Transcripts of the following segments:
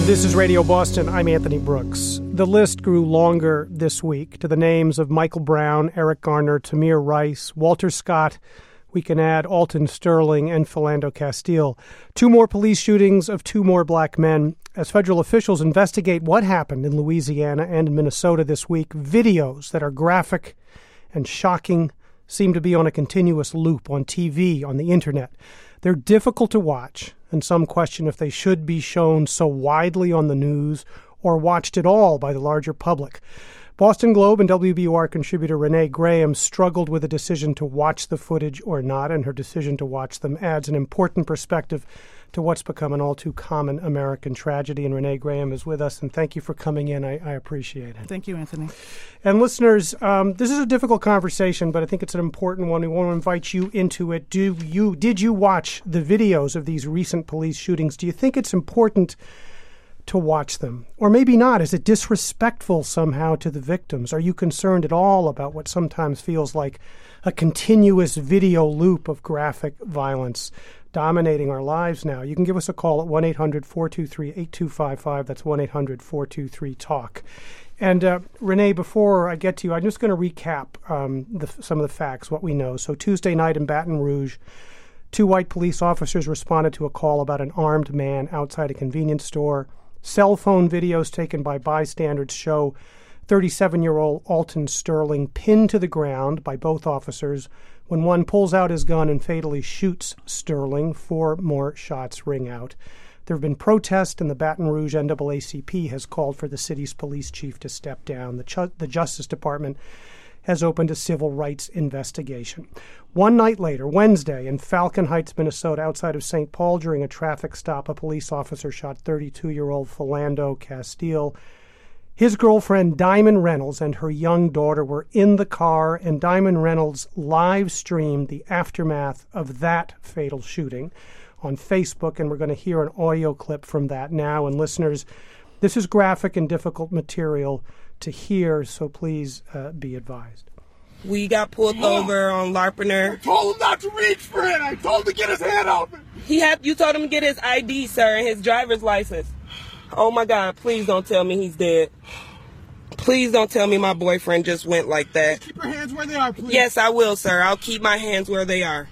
This is Radio Boston. I'm Anthony Brooks. The list grew longer this week to the names of Michael Brown, Eric Garner, Tamir Rice, Walter Scott. We can add Alton Sterling and Philando Castile. 2 more police shootings of 2 more black men. As federal officials investigate what happened in Louisiana and in Minnesota this week, videos that are graphic and shocking seem to be on a continuous loop on TV, on the internet. They're difficult to watch, and some question if they should be shown so widely on the news or watched at all by the larger public. Boston Globe and WBUR contributor Renee Graham struggled with a decision to watch the footage or not, and her decision to watch them adds an important perspective to what's become an all too common American tragedy. And Renee Graham is with us, and thank you for coming in. I appreciate it. Thank you, Anthony. And listeners, this is a difficult conversation, but I think it's an important one. We want to invite you into it. Did you watch the videos of these recent police shootings? Do you think it's important to watch them? Or maybe not. Is it disrespectful somehow to the victims? Are you concerned at all about what sometimes feels like a continuous video loop of graphic violence dominating our lives now? You can give us a call at 1-800-423-8255. That's 1-800-423-TALK. And Renee, before I get to you, I'm just going to recap some of the facts, what we know. So Tuesday night in Baton Rouge, 2 white police officers responded to a call about an armed man outside a convenience store. Cell phone videos taken by bystanders show 37-year-old Alton Sterling pinned to the ground by both officers when one pulls out his gun and fatally shoots Sterling. 4 more shots ring out. There have been protests, and the Baton Rouge NAACP has called for the city's police chief to step down. The Justice Department has opened a civil rights investigation. One night later, Wednesday, in Falcon Heights, Minnesota, outside of St. Paul, during a traffic stop, a police officer shot 32-year-old Philando Castile. His girlfriend, Diamond Reynolds, and her young daughter were in the car, and Diamond Reynolds live streamed the aftermath of that fatal shooting on Facebook, and we're going to hear an audio clip from that now. And listeners, this is graphic and difficult material to hear, so please be advised. We got pulled over on Larpener. I told him not to reach for it. I told him to get his hand open. You told him to get his ID, sir, and his driver's license. Oh my God, please don't tell me he's dead. Please don't tell me my boyfriend just went like that. Keep your hands where they are, please. Yes, I will, sir. I'll keep my hands where they are.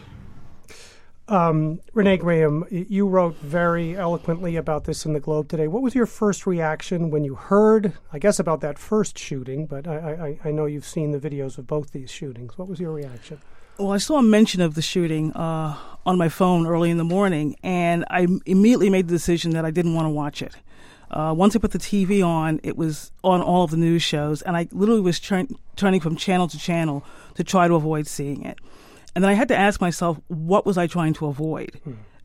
Renee Graham, you wrote very eloquently about this in the Globe today. What was your first reaction when you heard, I guess, about that first shooting, but I know you've seen the videos of both these shootings. What was your reaction? Well, I saw a mention of the shooting on my phone early in the morning, and I immediately made the decision that I didn't want to watch it. Once I put the TV on, it was on all of the news shows, and I literally was turning from channel to channel to try to avoid seeing it. And then I had to ask myself, what was I trying to avoid?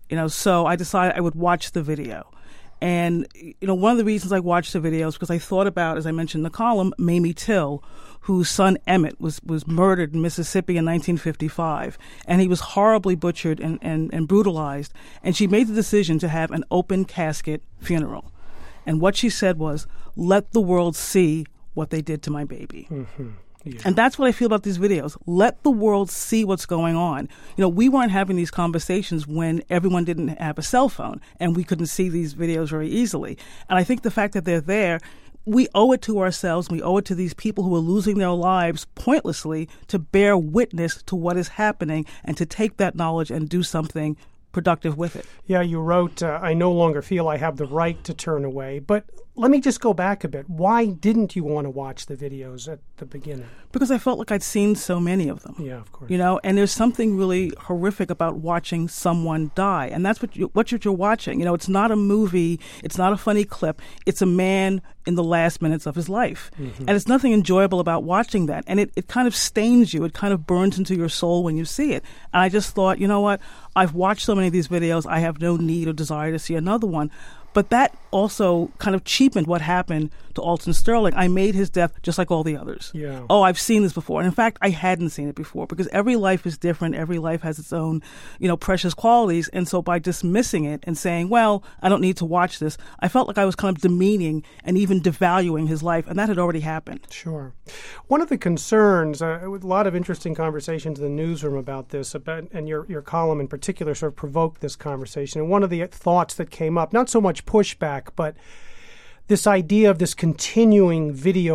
So I decided I would watch the video. And, one of the reasons I watched the video is because I thought about, as I mentioned in the column, Mamie Till, whose son Emmett was murdered in Mississippi in 1955. And he was horribly butchered and brutalized. And she made the decision to have an open casket funeral. And what she said was, let the world see what they did to my baby. Mm-hmm. Yeah. And that's what I feel about these videos. Let the world see what's going on. We weren't having these conversations when everyone didn't have a cell phone and we couldn't see these videos very easily. And I think the fact that they're there, we owe it to ourselves, we owe it to these people who are losing their lives pointlessly to bear witness to what is happening and to take that knowledge and do something productive with it. Yeah, you wrote, I no longer feel I have the right to turn away. But let me just go back a bit. Why didn't you want to watch the videos at the beginning? Because I felt like I'd seen so many of them. Yeah, of course. And there's something really horrific about watching someone die. And that's what you're watching. It's not a movie. It's not a funny clip. It's a man in the last minutes of his life. Mm-hmm. And it's nothing enjoyable about watching that. And it kind of stains you. It kind of burns into your soul when you see it. And I just thought, you know what? I've watched so many of these videos. I have no need or desire to see another one. But that also kind of cheapened what happened to Alton Sterling. I made his death just like all the others. Yeah. Oh, I've seen this before. And in fact, I hadn't seen it before because every life is different. Every life has its own, precious qualities. And so by dismissing it and saying, well, I don't need to watch this, I felt like I was kind of demeaning and even devaluing his life. And that had already happened. Sure. One of the concerns, with a lot of interesting conversations in the newsroom about this, and your column in particular sort of provoked this conversation. And one of the thoughts that came up, not so much much pushback, but this idea of this continuous video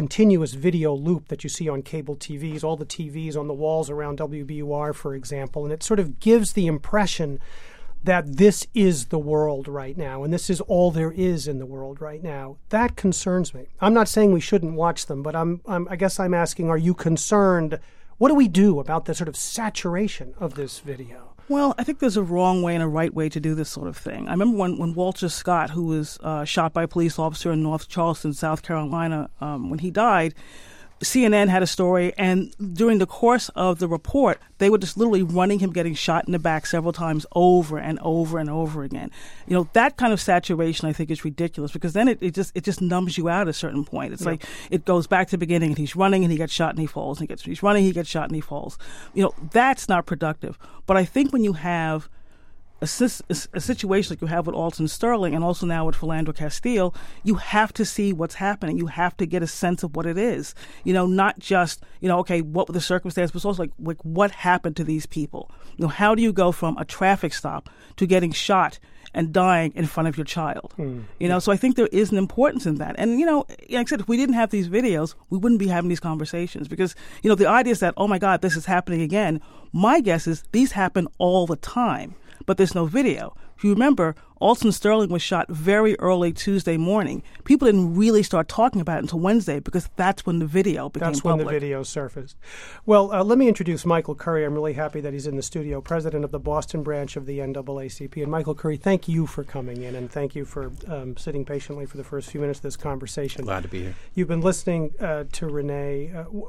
loop that you see on cable TVs, all the TVs on the walls around WBUR, for example, and it sort of gives the impression that this is the world right now, and this is all there is in the world right now. That concerns me. I'm not saying we shouldn't watch them, but I guess I'm asking, are you concerned? What do we do about the sort of saturation of this video? Well, I think there's a wrong way and a right way to do this sort of thing. I remember when Walter Scott, who was shot by a police officer in North Charleston, South Carolina, when he died, CNN had a story, and during the course of the report, they were just literally running him getting shot in the back several times over and over and over again. You know, that kind of saturation, I think, is ridiculous, because then it just numbs you out at a certain point. It's like it goes back to the beginning, and he's running and he gets shot and he falls, and he's running, he gets shot and he falls. You know, that's not productive. But I think when you have a situation like you have with Alton Sterling and also now with Philando Castile, you have to see what's happening. You have to get a sense of what it is. You know, not just, okay, what were the circumstances, but also like what happened to these people? You know, how do you go from a traffic stop to getting shot and dying in front of your child? So I think there is an importance in that. And, like I said, if we didn't have these videos, we wouldn't be having these conversations, because, the idea is that, oh my God, this is happening again. My guess is these happen all the time, but there's no video. If you remember, Alton Sterling was shot very early Tuesday morning. People didn't really start talking about it until Wednesday, because that's when the video became public. That's when the video surfaced. Well, let me introduce Michael Curry. I'm really happy that he's in the studio, president of the Boston branch of the NAACP. And Michael Curry, thank you for coming in, and thank you for sitting patiently for the first few minutes of this conversation. Glad to be here. You've been listening to Renee.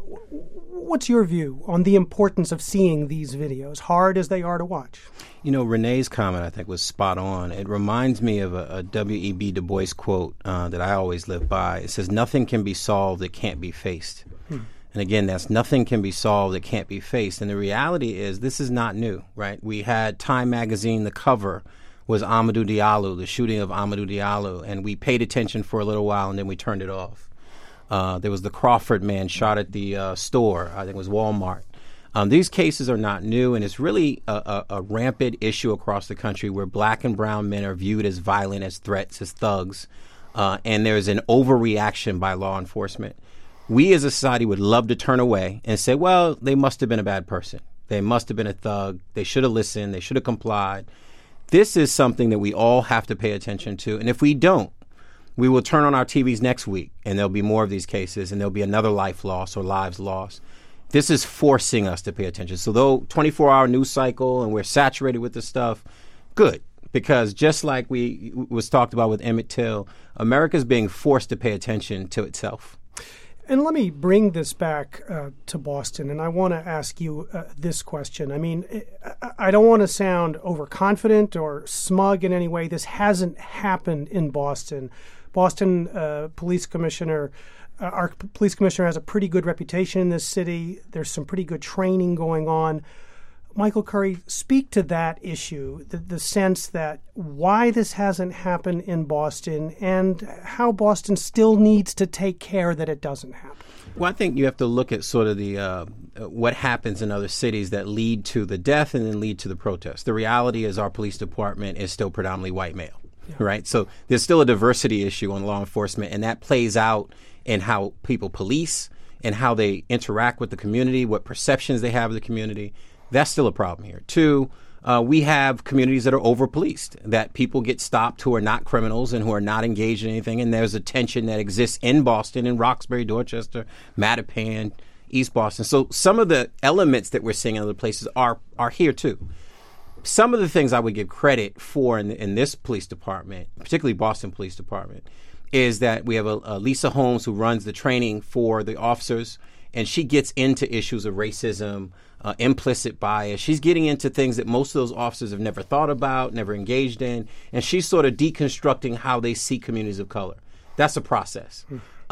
What's your view on the importance of seeing these videos, hard as they are to watch? Renee's comment, I think, was spot on. It reminds me of a W.E.B. Du Bois quote that I always live by. It says, "Nothing can be solved that can't be faced." And again, that's nothing can be solved that can't be faced. And the reality is, this is not new, right? We had Time magazine, the cover was Amadou Diallo, the shooting of Amadou Diallo, and we paid attention for a little while, and then we turned it off. There was the Crawford man shot at the store, I think it was Walmart. These cases are not new, and it's really a rampant issue across the country where black and brown men are viewed as violent, as threats, as thugs, and there's an overreaction by law enforcement. We as a society would love to turn away and say, well, they must have been a bad person. They must have been a thug. They should have listened. They should have complied. This is something that we all have to pay attention to, and if we don't, we will turn on our TVs next week, and there'll be more of these cases, and there'll be another life lost or lives lost. This is forcing us to pay attention. So though 24-hour news cycle and we're saturated with this stuff, good. Because just like we was talked about with Emmett Till, America's being forced to pay attention to itself. And let me bring this back to Boston, and I want to ask you this question. I mean, I don't want to sound overconfident or smug in any way. This hasn't happened in Boston. Boston Police Commissioner... our police commissioner has a pretty good reputation in this city. There's some pretty good training going on. Michael Curry, speak to that issue, the sense that why this hasn't happened in Boston and how Boston still needs to take care that it doesn't happen. Well, I think you have to look at sort of the what happens in other cities that lead to the death and then lead to the protest. The reality is our police department is still predominantly white male, right? So there's still a diversity issue on law enforcement, and that plays out in how people police and how they interact with the community, what perceptions they have of the community. That's still a problem here. Two, we have communities that are over-policed, that people get stopped who are not criminals and who are not engaged in anything, and there's a tension that exists in Boston, in Roxbury, Dorchester, Mattapan, East Boston. So some of the elements that we're seeing in other places are here too. Some of the things I would give credit for in this police department, particularly Boston Police Department, is that we have a Lisa Holmes who runs the training for the officers, and she gets into issues of racism, implicit bias. She's getting into things that most of those officers have never thought about, never engaged in, and she's sort of deconstructing how they see communities of color. That's a process.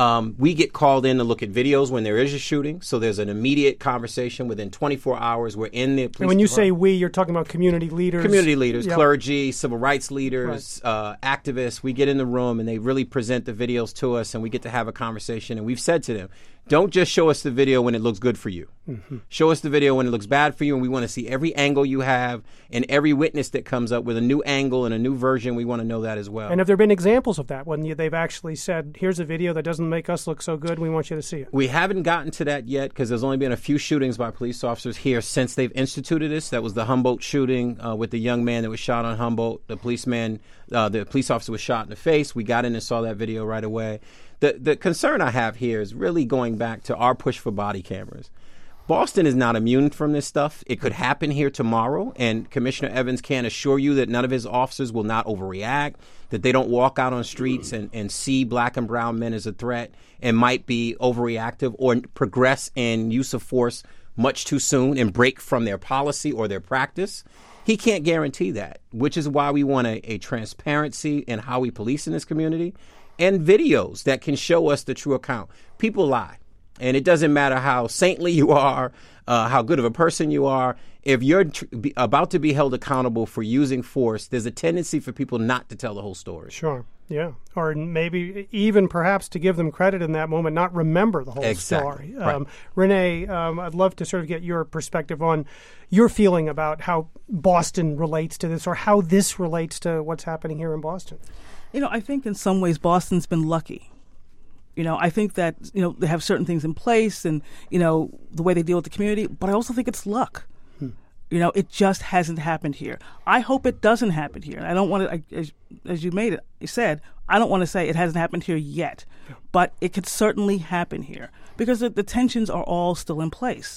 We get called in to look at videos when there is a shooting, so there's an immediate conversation within 24 hours. We're in the police And when you department. say we, you're talking about community leaders? Community leaders, Yep. clergy, civil rights leaders, activists. We get in the room and they really present the videos to us, and we get to have a conversation. And we've said to them, Don't just show us the video when it looks good for you. Mm-hmm. Show us the video when it looks bad for you, and we want to see every angle you have and every witness that comes up with a new angle and a new version. We want to know that as well. And have there been examples of that when they've actually said, here's a video that doesn't make us look so good, we want you to see it? We haven't gotten to that yet because there's only been a few shootings by police officers here since they've instituted this. That was the Humboldt shooting with the young man that was shot on Humboldt. The police officer was shot in the face. We got in and saw that video right away. The concern I have here is really going back to our push for body cameras. Boston is not immune from this stuff. It could happen here tomorrow, and Commissioner Evans can assure you that none of his officers will not overreact, that they don't walk out on streets and see black and brown men as a threat and might be overreactive or progress in use of force much too soon and break from their policy or their practice. He can't guarantee that, which is why we want a transparency in how we police in this community and videos that can show us the true account. People lie. And it doesn't matter how saintly you are, how good of a person you are. If you're about to be held accountable for using force, there's a tendency for people not to tell the whole story. Sure, yeah. Or maybe even perhaps to give them credit in that moment, not remember the whole story. Right. Renee, I'd love to sort of get your perspective on your feeling about how Boston relates to this or how this relates to what's happening here in Boston. I think in some ways Boston's been lucky. I think that, they have certain things in place and, the way they deal with the community, but I also think it's luck. It just hasn't happened here. I hope it doesn't happen here. I don't want to, as you said, I don't want to say it hasn't happened here yet, but it could certainly happen here because the tensions are all still in place,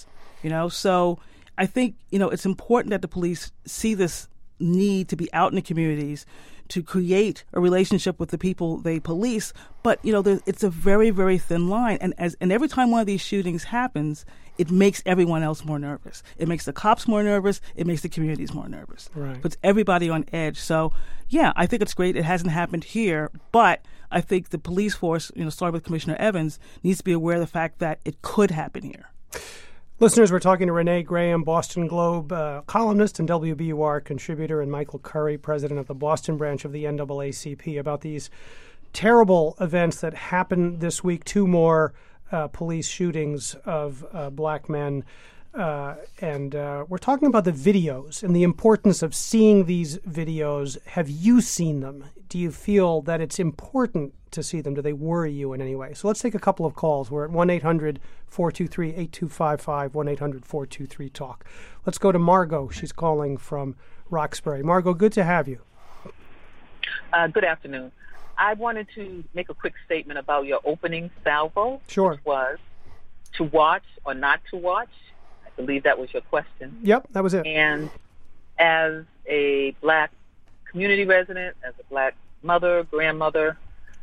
So I think, it's important that the police see this need to be out in the communities to create a relationship with the people they police. But, it's a very, very thin line. And every time one of these shootings happens, it makes everyone else more nervous. It makes the cops more nervous. It makes the communities more nervous. Right. Puts everybody on edge. So, yeah, I think it's great. It hasn't happened here. But I think the police force, starting with Commissioner Evans, needs to be aware of the fact that it could happen here. Listeners, we're talking to Renee Graham, Boston Globe columnist and WBUR contributor, and Michael Curry, president of the Boston branch of the NAACP, about these terrible events that happened this week. 2 more police shootings of black men. And we're talking about the videos and the importance of seeing these videos. Have you seen them? Do you feel that it's important to see them? Do they worry you in any way? So let's take a couple of calls. We're at 1-800-423-8255, 1-800-423-TALK. Let's go to Margot. She's calling from Roxbury. Margot, good to have you. Good afternoon. I wanted to make a quick statement about your opening salvo. Sure. Which was to watch or not to watch. I believe that was your question. Yep, that was it. And as a black community resident, as a black mother, grandmother,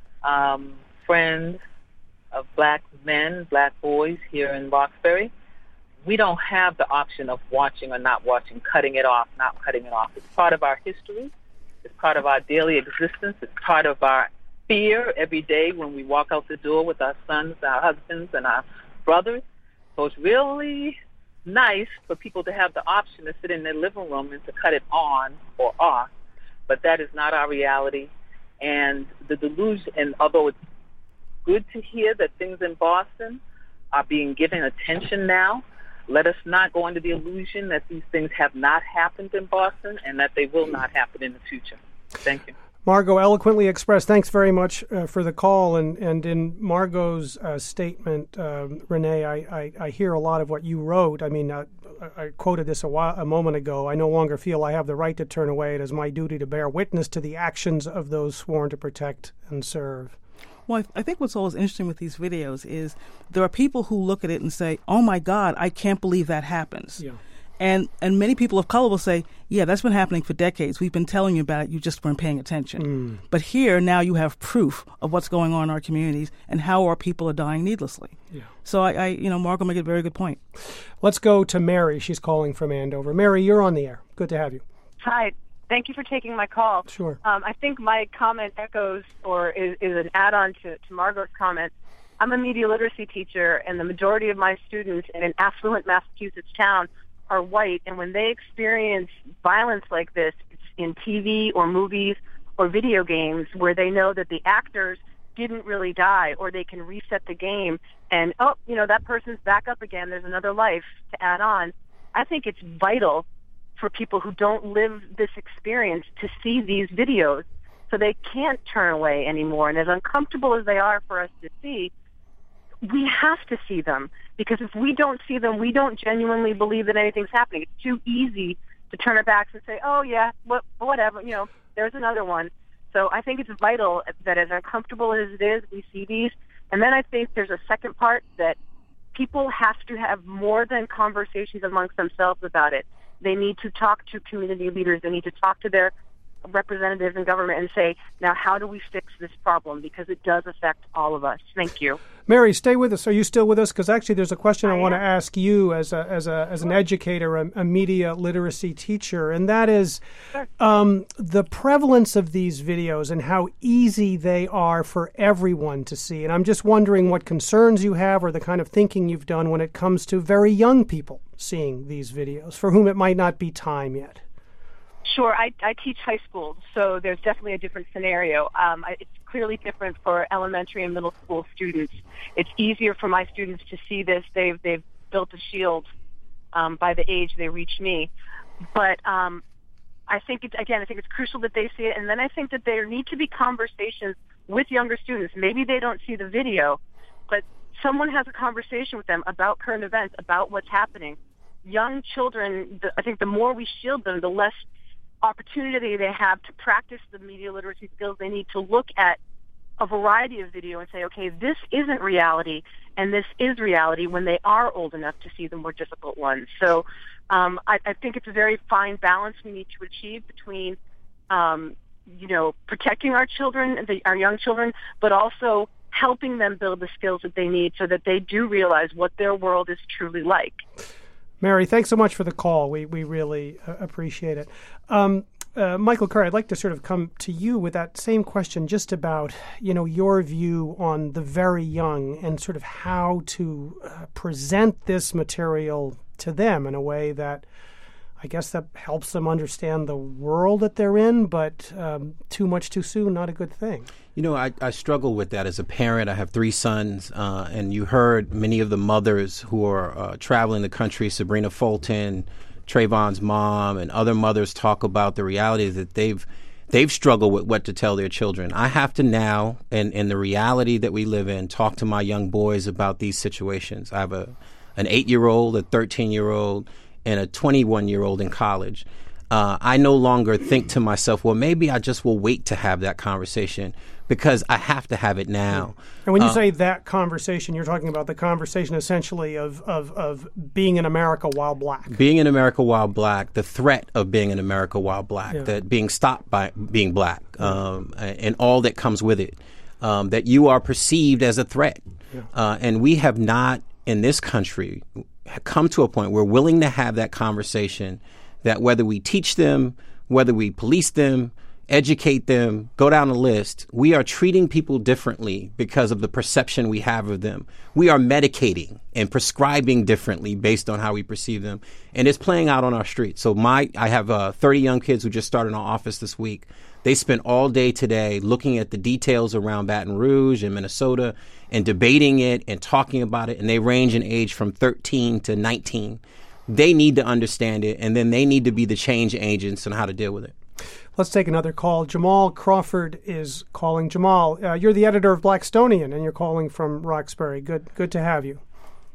friend of black men, black boys here in Roxbury, we don't have the option of watching or not watching, cutting it off, not cutting it off. It's part of our history. It's part of our daily existence. It's part of our fear every day when we walk out the door with our sons, our husbands, and our brothers. So it's really nice for people to have the option to sit in their living room and to cut it on or off. But that is not our reality. And the delusion, and although it's good to hear that things in Boston are being given attention now, let us not go under the illusion that these things have not happened in Boston and that they will not happen in the future. Thank you. Margot, eloquently expressed. Thanks very much for the call. And in Margot's statement, Renee, I hear a lot of what you wrote. I mean, I quoted this a moment ago. I no longer feel I have the right to turn away. It is my duty to bear witness to the actions of those sworn to protect and serve. Well, I think what's always interesting with these videos is there are people who look at it and say, oh, my God, I can't believe that happens. Yeah. And many people of color will say, yeah, that's been happening for decades. We've been telling you about it. You just weren't paying attention. But here, now you have proof of what's going on in our communities and how our people are dying needlessly. Yeah. So Margot made a very good point. Let's go to Mary. She's calling from Andover. Mary, you're on the air. Good to have you. Hi. Thank you for taking my call. Sure. I think my comment echoes or is an add-on to Margot's comment. I'm a media literacy teacher, and the majority of my students in an affluent Massachusetts town are white, and when they experience violence like this, it's in TV or movies or video games where they know that the actors didn't really die, or they can reset the game and, oh, that person's back up again. There's another life to add on. I think it's vital for people who don't live this experience to see these videos so they can't turn away anymore. And as uncomfortable as they are for us to see, we have to see them, because if we don't see them, we don't genuinely believe that anything's happening. It's too easy to turn our backs and say, oh, yeah, whatever, there's another one. So I think it's vital that as uncomfortable as it is, we see these. And then I think there's a second part that people have to have more than conversations amongst themselves about it. They need to talk to community leaders. They need to talk to their representatives in government and say, now, how do we fix this problem? Because it does affect all of us. Thank you. Mary, stay with us. Are you still with us? Because actually there's a question I want to ask you as an educator, a media literacy teacher, and that is the prevalence of these videos and how easy they are for everyone to see. And I'm just wondering what concerns you have or the kind of thinking you've done when it comes to very young people seeing these videos, for whom it might not be time yet. Sure. I teach high school, so there's definitely a different scenario. It's clearly different for elementary and middle school students. It's easier for my students to see this. They've built a shield by the age they reach me. But I think it's crucial that they see it. And then I think that there need to be conversations with younger students. Maybe they don't see the video, but someone has a conversation with them about current events, about what's happening. Young children, I think the more we shield them, the less opportunity they have to practice the media literacy skills. They need to look at a variety of video and say, okay, this isn't reality and this is reality, when they are old enough to see the more difficult ones. So I think it's a very fine balance we need to achieve between, protecting our children, our young children, but also helping them build the skills that they need so that they do realize what their world is truly like. Mary, thanks so much for the call. We really appreciate it. Michael Curry, I'd like to sort of come to you with that same question, just about, your view on the very young and sort of how to present this material to them in a way that, I guess, that helps them understand the world that they're in, but too much too soon, not a good thing. I struggle with that as a parent. I have 3 sons, and you heard many of the mothers who are traveling the country, Sabrina Fulton, Trayvon's mom, and other mothers talk about the reality that they've struggled with what to tell their children. I have to now, in the reality that we live in, talk to my young boys about these situations. I have an 8-year-old, a 13-year-old, and a 21-year-old in college. I no longer think to myself, well, maybe I just will wait to have that conversation, because I have to have it now. And when you say that conversation, you're talking about the conversation essentially of being in America while black. Being in America while black, the threat of being in America while black, that being stopped by being black, and all that comes with it, that you are perceived as a threat. And we have not, in this country, come to a point where we're willing to have that conversation, that whether we teach them, whether we police them, educate them, go down the list, we are treating people differently because of the perception we have of them. We are medicating and prescribing differently based on how we perceive them. And it's playing out on our streets. So I have 30 young kids who just started in our office this week. They spent all day today looking at the details around Baton Rouge and Minnesota and debating it and talking about it. And they range in age from 13 to 19. They need to understand it, and then they need to be the change agents on how to deal with it. Let's take another call. Jamal Crawford is calling. Jamal, you're the editor of Blackstonian, and you're calling from Roxbury. Good to have you.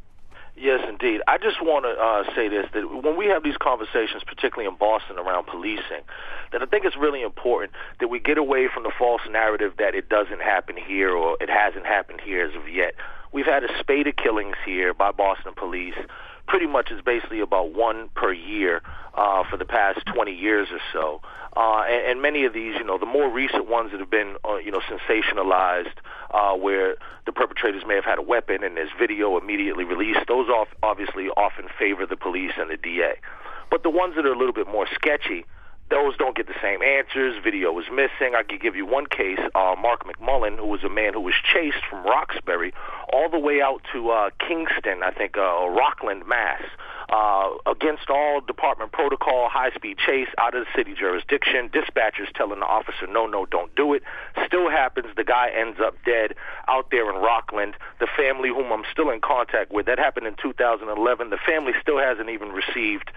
Yes, indeed. I just want to say this, that when we have these conversations, particularly in Boston around policing, that I think it's really important that we get away from the false narrative that it doesn't happen here or it hasn't happened here as of yet. We've had a spate of killings here by Boston police. Pretty much is basically about 1 per year for the past 20 years or so. And many of these, the more recent ones that have been, sensationalized, where the perpetrators may have had a weapon and there's video immediately released, those obviously often favor the police and the DA. But the ones that are a little bit more sketchy, those don't get the same answers. Video was missing. I could give you one case, Mark McMullen, who was a man who was chased from Roxbury all the way out to Kingston, I think, Rockland, Mass. against all department protocol, high-speed chase out of the city jurisdiction, dispatchers telling the officer, no, don't do it. Still happens. The guy ends up dead out there in Rockland. The family, whom I'm still in contact with, that happened in 2011. The family still hasn't even received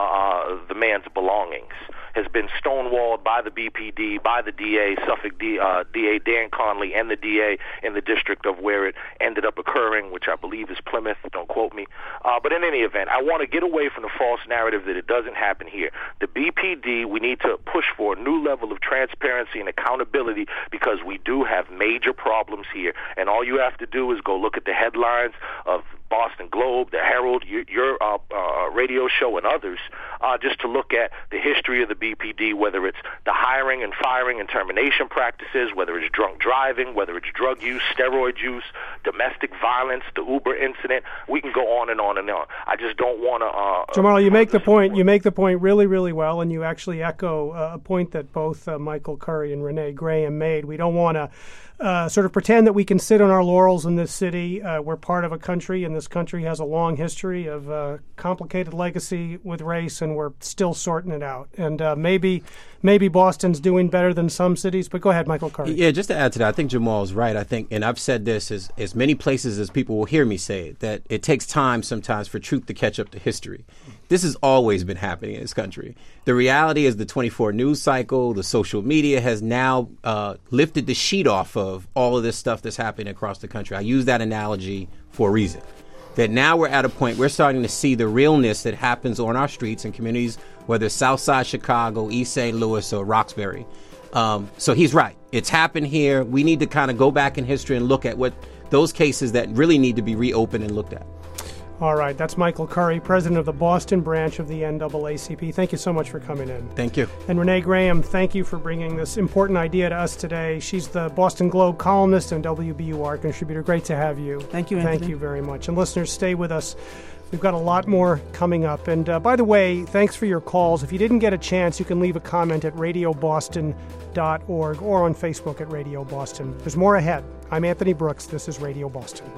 the man's belongings. Has been stonewalled by the BPD, by the DA, Suffolk DA Dan Conley, and the DA in the district of where it ended up occurring, which I believe is Plymouth. Don't quote me. But in any event, I want to get away from the false narrative that it doesn't happen here. The BPD, we need to push for a new level of transparency and accountability because we do have major problems here. And all you have to do is go look at the headlines of Boston Globe, the Herald, your radio show, and others, just to look at the history of the BPD, whether it's the hiring and firing and termination practices, whether it's drunk driving, whether it's drug use, steroid use, domestic violence, the Uber incident. We can go on and on and on. I just don't want to... Jamal, you make the point. You make the point really, really well, and you actually echo a point that both Michael Curry and Renee Graham made. We don't want to sort of pretend that we can sit on our laurels in this city. We're part of a country, and this country has a long history of complicated legacy with race, and we're still sorting it out. And maybe Boston's doing better than some cities, but go ahead, Michael Curry. Yeah, just to add to that, I think Jamal's right. I think, and I've said this as many places as people will hear me say it, that it takes time sometimes for truth to catch up to history. This has always been happening in this country. The reality is the 24 news cycle, the social media has now lifted the sheet off of all of this stuff that's happening across the country. I use that analogy for a reason. That now we're at a point we're starting to see the realness that happens on our streets and communities, whether it's Southside Chicago, East St. Louis, or Roxbury. So he's right. It's happened here. We need to kind of go back in history and look at what those cases that really need to be reopened and looked at. All right. That's Michael Curry, president of the Boston branch of the NAACP. Thank you so much for coming in. Thank you. And Renee Graham, thank you for bringing this important idea to us today. She's the Boston Globe columnist and WBUR contributor. Great to have you. Thank you, Anthony. Thank you very much. And listeners, stay with us. We've got a lot more coming up. And by the way, thanks for your calls. If you didn't get a chance, you can leave a comment at radioboston.org or on Facebook at Radio Boston. There's more ahead. I'm Anthony Brooks. This is Radio Boston.